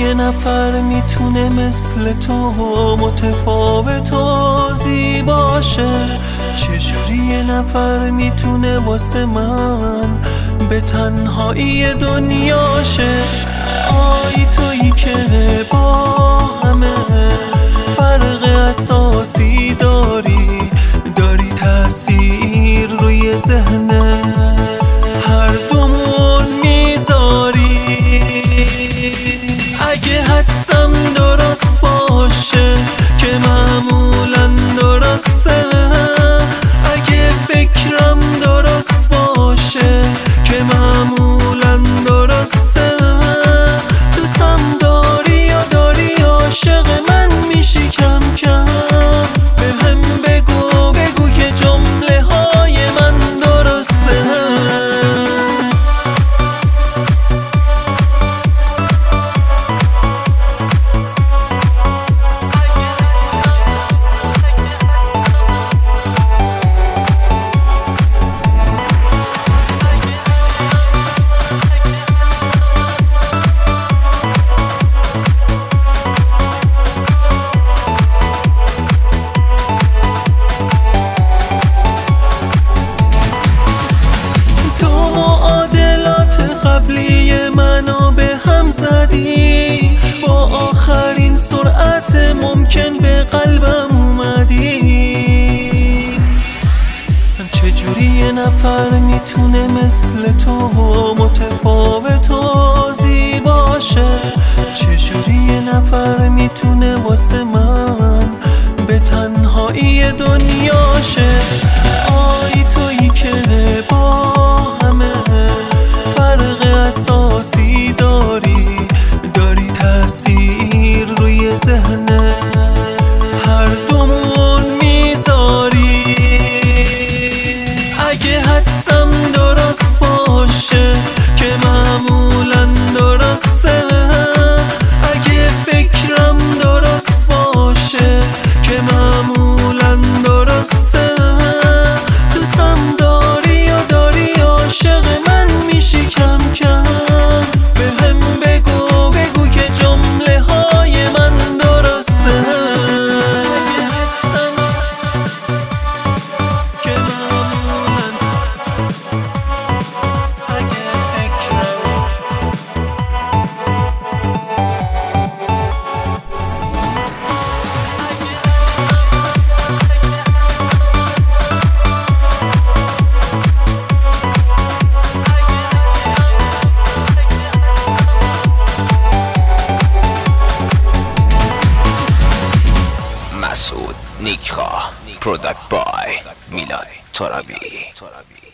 یه نفر میتونه مثل تو متفاوت و زیباشه؟ چجوری یه نفر میتونه واسه من به تنهایی دنیاشه؟ آی تویی که با همه فرق اساسی داری تأثیر روی ذهن هر دومون میذاری. اگه حدسم درست باشه که معمولا درسته، اگه فکرم درست باشه که معمولا درسته، دوستم داری یا داری عاشق من میشی کم کم. به هم بگو که جمله های من درسته. قبلی منو به هم زدی، با آخرین سرعت ممکن به قلبم اومدی. چجوری یه نفر میتونه مثل تو متفاوت و زیباشه؟ چجوری یه نفر میتونه واسه من به تنهایی دنیاشه؟ آی تویی که با همه فرق اساسی داری تأثیر روی ذهن هر دومون میذاری. اگه حدسم درست باشه که معمولا درسته، اگه فکرم درست باشه که معمولا درسته، دوستم داری یا داری عاشق من میشی کم کم. به هم بگو که جمله های من درسته. اگه حدسم که معمولا، اگه فکرم مسعود نیکخواه، پروداکت بای میلاد ترابی.